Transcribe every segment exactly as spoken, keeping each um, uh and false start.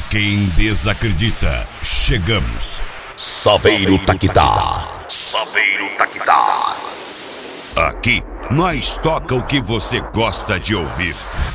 quem desacredita, chegamos. Saveiro Taquitá. Saveiro Taquitá. Aqui, nós toca o que você gosta de ouvir.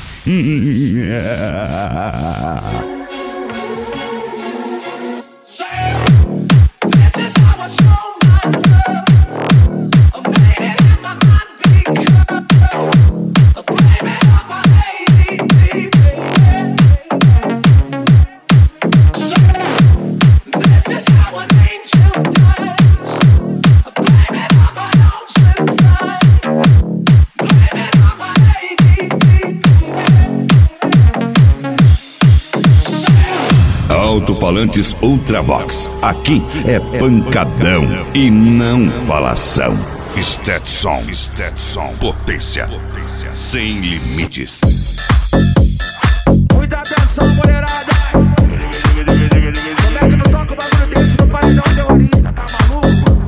Alto-falantes Ultravox. Aqui é pancadão e não falação. Stetson, Stetson, potência, potência sem limites. Muita atenção, mulherada. Como é que não toca o bagulho desse no paredão terrorista, tá maluco?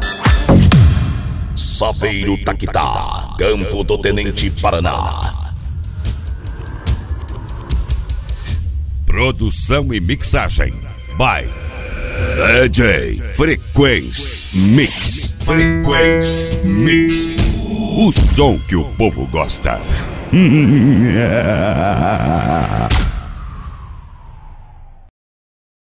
Saveiro Taquitá, Campo do Tenente, Paraná. Produção e mixagem by D J Frequência Mix. Frequência Mix. O som que o povo gosta.